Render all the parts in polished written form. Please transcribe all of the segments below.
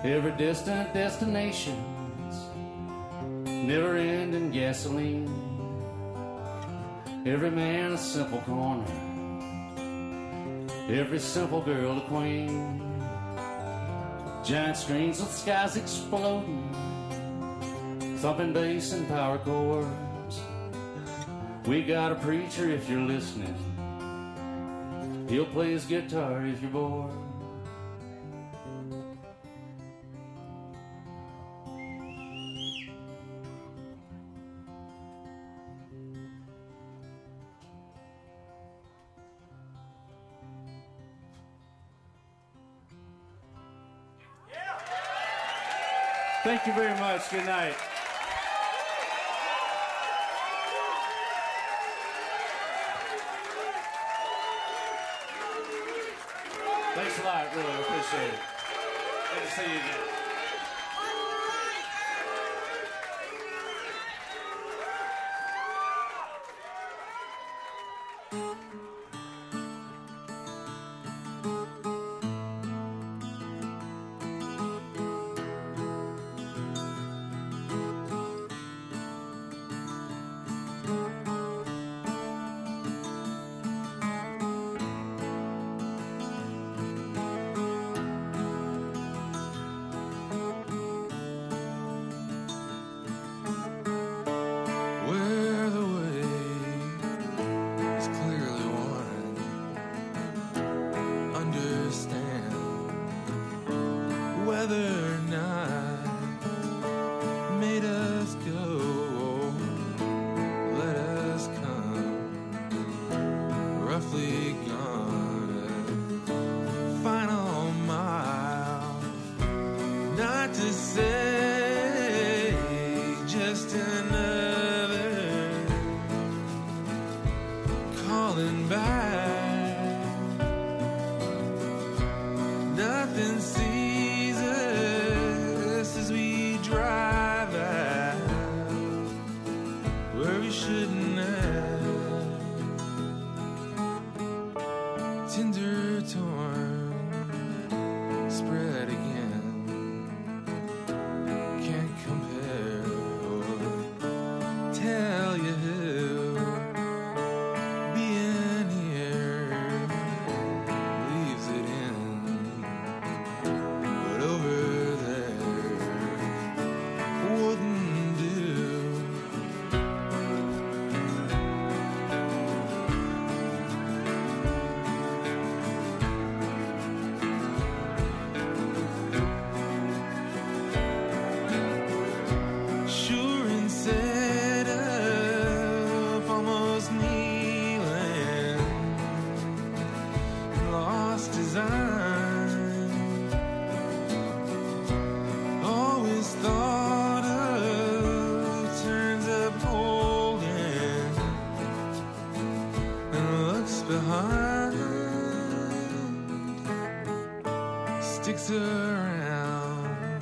Every distant destination's never-ending gasoline. Every man a simple corner, every simple girl a queen. Giant screens with skies exploding, thumping bass and power chords. We got a preacher if you're listening, he'll play his guitar if you're bored. Thank you very much. Good night. Thanks a lot. Really appreciate it. Good to see you again. Sticks around,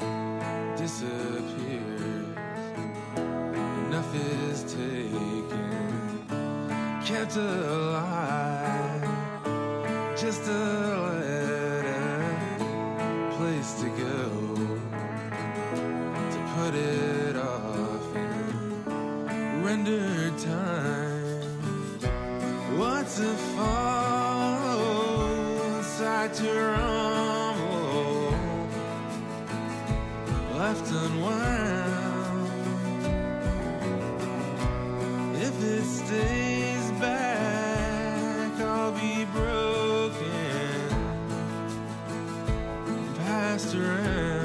disappears. Enough is taken, kept alive. Just a letter, place to go, to put it off in rendered time. What's a fall, side to rumble, left unwound. If it stays back, I'll be broken, passed around.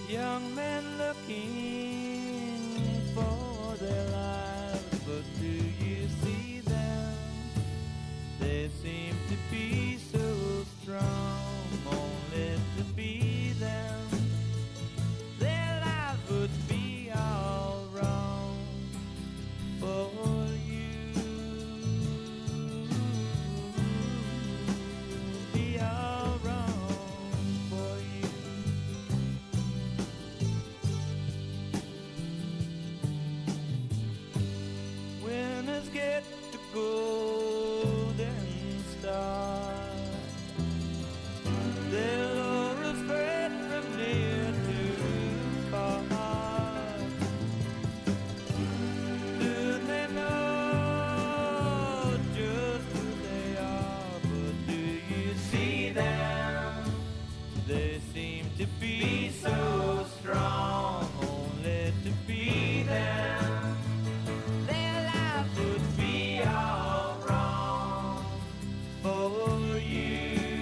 Young men looking for their lives, but do you see them? They seem to be so strong, only to be them. Their lives would be all wrong for you. Be all wrong for you. Winners get to golden star. They'll always spread from near to far. Do they know just who they are? But do you see them? They seem to be so strong, only to be them. Their life would be all wrong for you.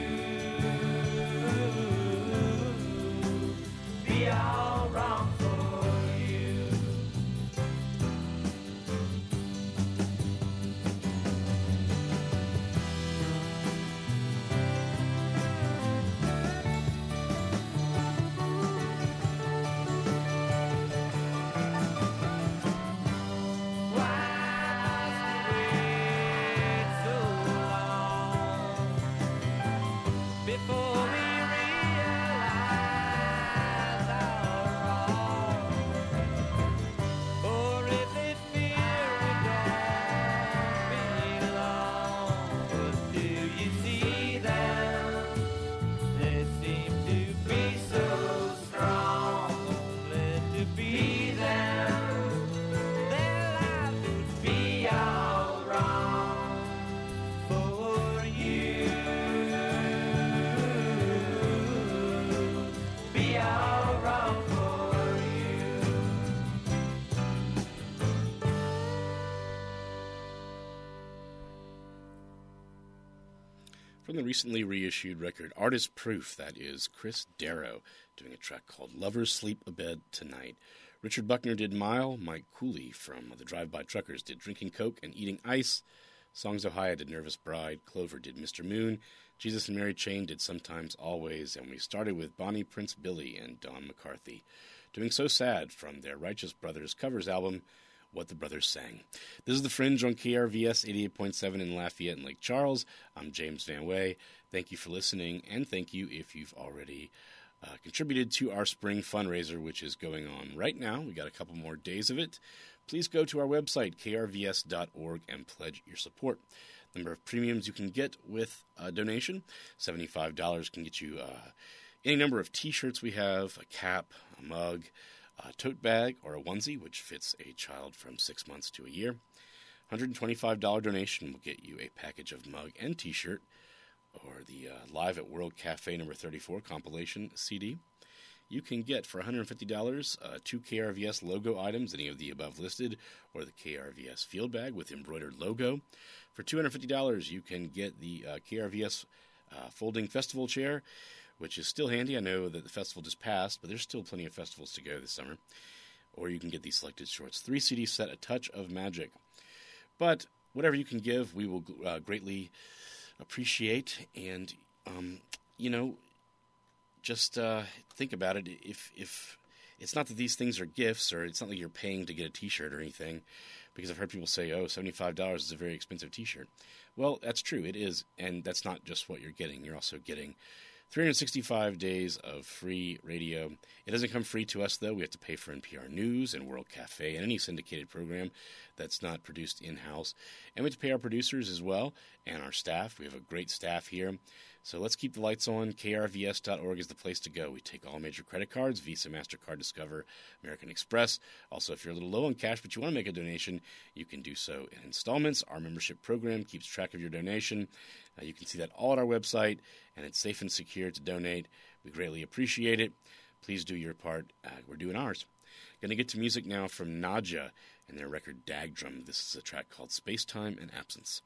Be all wrong for you. Why must we wait so long before we realize our wrong? Or if they fear we don't belong, but do you see them? They seem to be so strong, only to be them. Their lives would be all wrong for you. Be all wrong for you. From the recently reissued record Artist Proof, that is Chris Darrow doing a track called Lovers Sleep Abed Tonight. Richard Buckner did Mile, Mike Cooley from the Drive-By Truckers did Drinking Coke and Eating Ice, Songs Ohio did Nervous Bride, Clover did Mr. Moon, Jesus and Mary Chain did Sometimes Always, and we started with Bonnie Prince Billy and Don McCarthy doing So Sad from their Righteous Brothers covers album, What the Brothers Sang. This is The Fringe on KRVS 88.7 in Lafayette and Lake Charles. I'm James Van Way. Thank you for listening, and thank you if you've already contributed to our spring fundraiser, which is going on right now. We got a couple more days of it. Please go to our website, krvs.org, and pledge your support. Number of premiums you can get with a donation, $75 can get you any number of T-shirts we have, a cap, a mug, a tote bag, or a onesie, which fits a child from 6 months to a year. $125 donation will get you a package of mug and T-shirt, or the Live at World Cafe number 34 compilation CD. You can get for $150 two KRVS logo items, any of the above listed, or the KRVS field bag with embroidered logo. For $250, you can get the KRVS folding festival chair, which is still handy. I know that the festival just passed, but there's still plenty of festivals to go this summer. Or you can get these selected shorts. 3 CD set, A Touch of Magic. But whatever you can give, we will greatly appreciate. And, just think about it. If it's not that these things are gifts, or it's not like you're paying to get a T-shirt or anything, because I've heard people say, oh, $75 is a very expensive T-shirt. Well, that's true. It is. And that's not just what you're getting. You're also getting 365 days of free radio. It doesn't come free to us, though. We have to pay for NPR News and World Cafe and any syndicated program that's not produced in-house. And we have to pay our producers as well and our staff. We have a great staff here. So let's keep the lights on. KRVS.org is the place to go. We take all major credit cards, Visa, MasterCard, Discover, American Express. Also, if you're a little low on cash but you want to make a donation, you can do so in installments. Our membership program keeps track of your donation. You can see that all at our website, and it's safe and secure to donate. We greatly appreciate it. Please do your part. We're doing ours. Going to get to music now from Nadja and their record Dag Drum. This is a track called Space, Time, and Absence.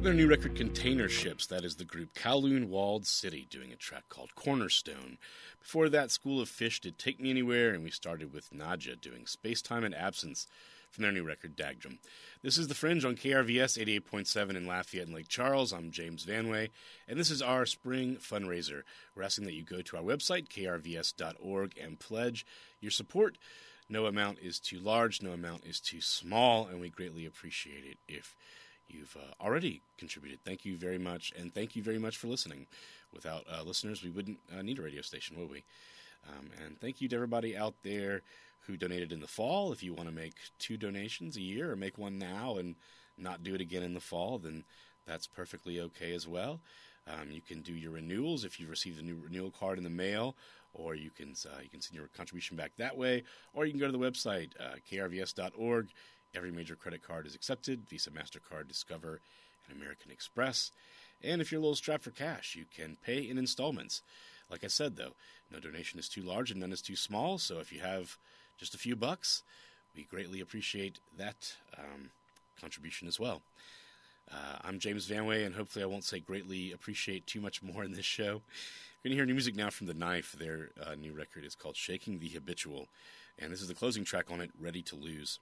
Their new record, Container Ships, that is the group Kowloon Walled City doing a track called Cornerstone. Before that, School of Fish did Take Me Anywhere, and we started with Nadja doing Space, Time, and Absence from their new record, Dagdrum. This is The Fringe on KRVS 88.7 in Lafayette and Lake Charles. I'm James Vanway, and this is our spring fundraiser. We're asking that you go to our website, krvs.org, and pledge your support. No amount is too large, no amount is too small, and we greatly appreciate it if you've already contributed. Thank you very much, and thank you very much for listening. Without listeners, we wouldn't need a radio station, would we? And thank you to everybody out there who donated in the fall. If you want to make 2 donations a year or make one now and not do it again in the fall, then that's perfectly okay as well. You can do your renewals if you've received a new renewal card in the mail, or you can send your contribution back that way, or you can go to the website, krvs.org. Every major credit card is accepted: Visa, MasterCard, Discover, and American Express. And if you're a little strapped for cash, you can pay in installments. Like I said, though, no donation is too large and none is too small, so if you have just a few bucks, we greatly appreciate that contribution as well. I'm James Vanway, and hopefully I won't say greatly appreciate too much more in this show. We're going to hear new music now from The Knife. Their new record is called Shaking the Habitual, and this is the closing track on it, Ready to Lose.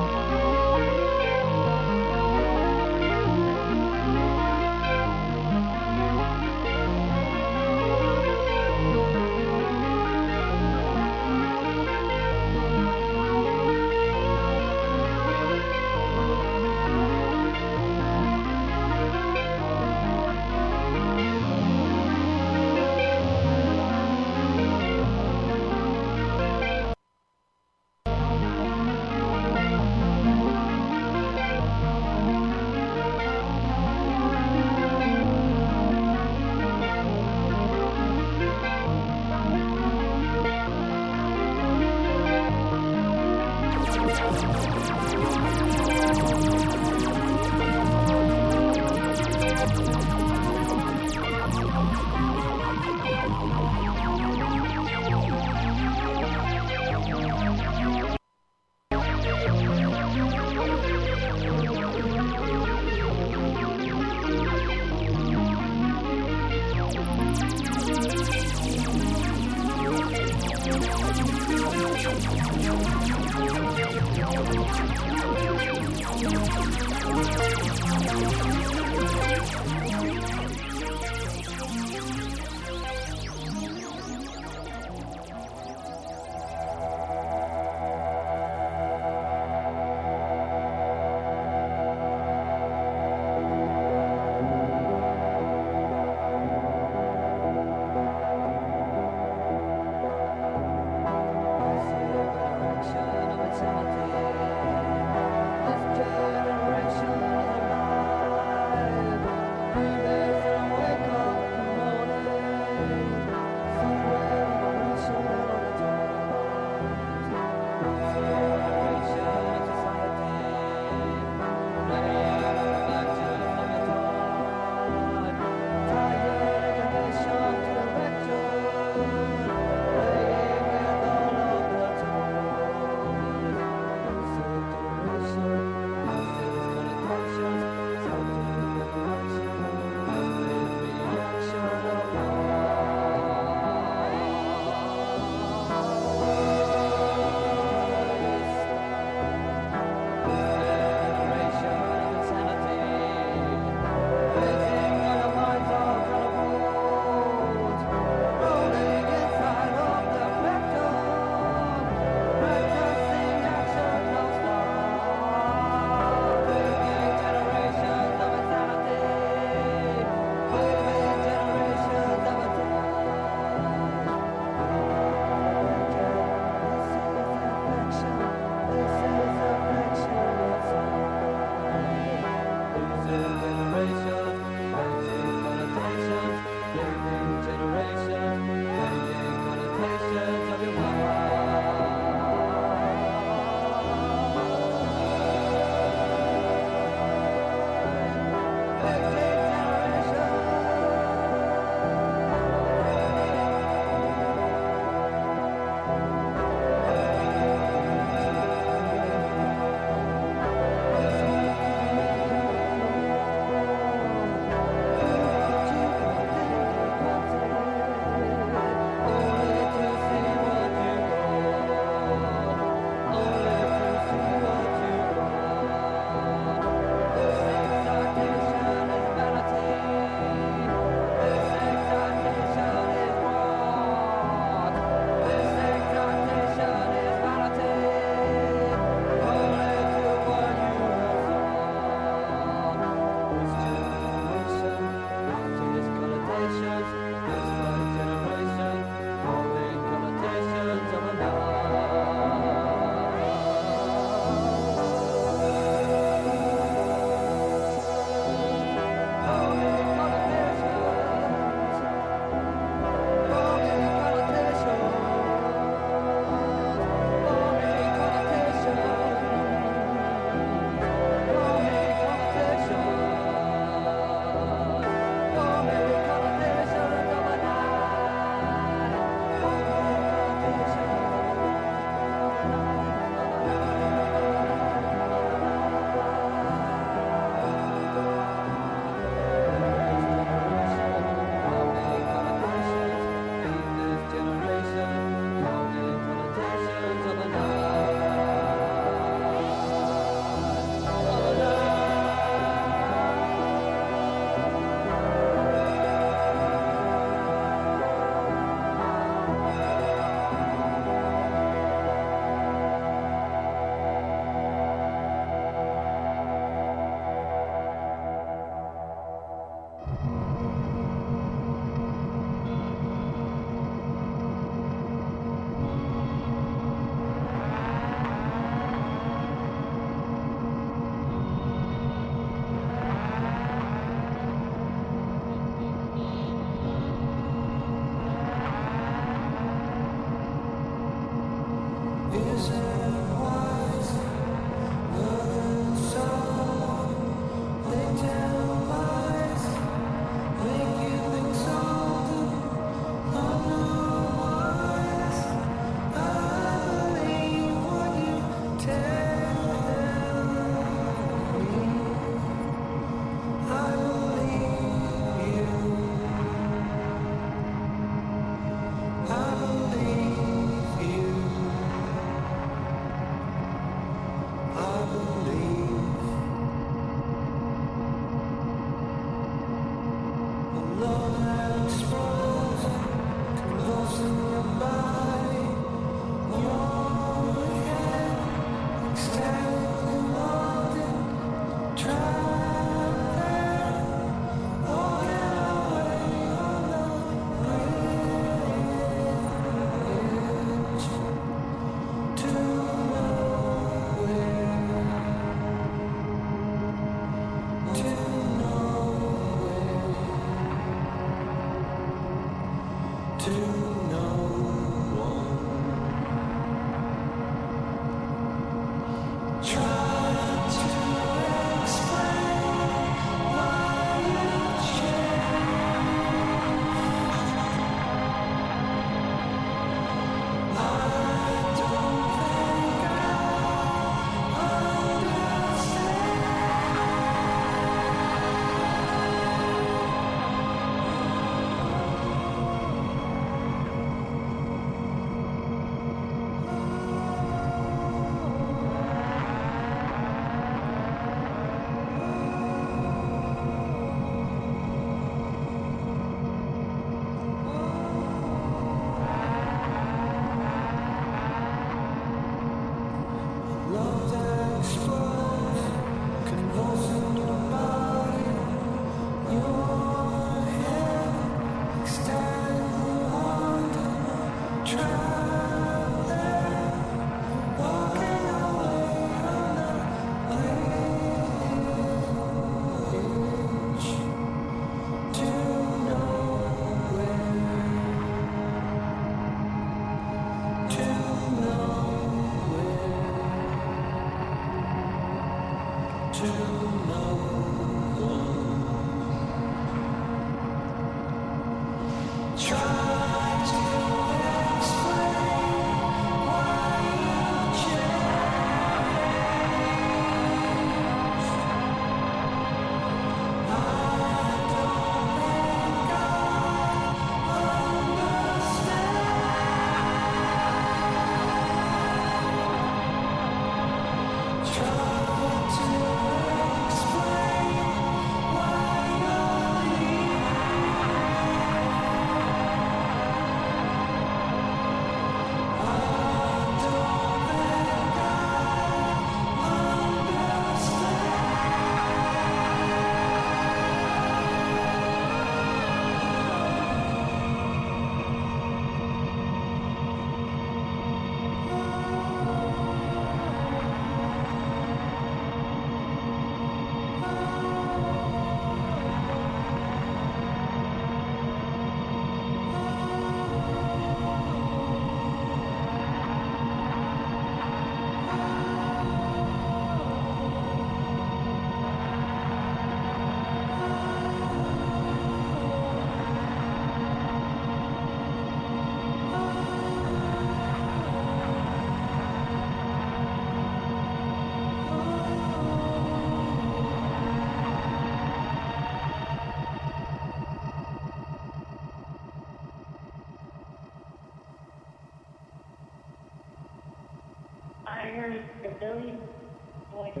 I heard the billion voices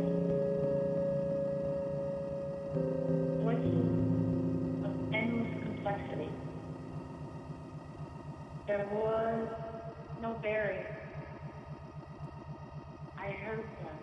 of endless complexity. There was no barrier. I heard them.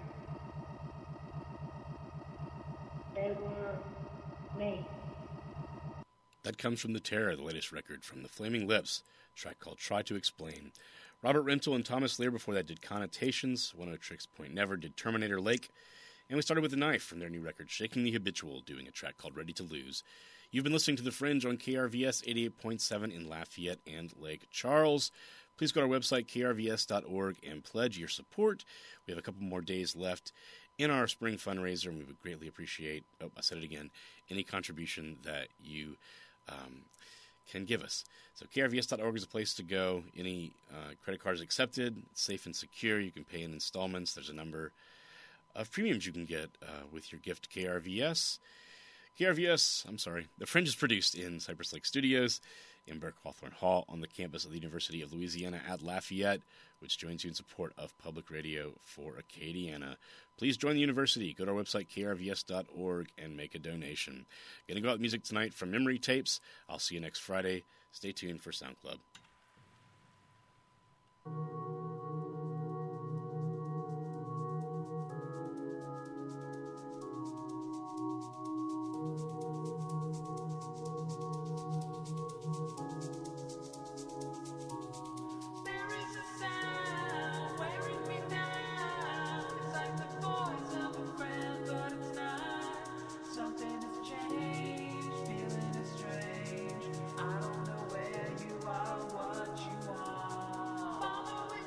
They were me. That comes from The Terror, the latest record from the Flaming Lips, a track called Try to Explain. Robert Rental and Thomas Lear before that did Connotations, One of Tricks Point Never did Terminator Lake, and we started with The Knife from their new record, Shaking the Habitual, doing a track called Ready to Lose. You've been listening to The Fringe on KRVS 88.7 in Lafayette and Lake Charles. Please go to our website, krvs.org, and pledge your support. We have a couple more days left in our spring fundraiser, and we would greatly appreciate, I said it again, any contribution that you can give us. So krvs.org is a place to go. Any credit cards accepted. It's safe and secure. You can pay in installments. There's a number of premiums you can get with your gift to KRVS. The Fringe is produced in Cypress Lake Studios in Burke Hawthorne Hall on the campus of the University of Louisiana at Lafayette, which joins you in support of public radio for Acadiana. Please join the university. Go to our website, krvs.org, and make a donation. Going to go out with music tonight from Memory Tapes. I'll see you next Friday. Stay tuned for Sound Club. I don't know where you are, what you want. Follow it.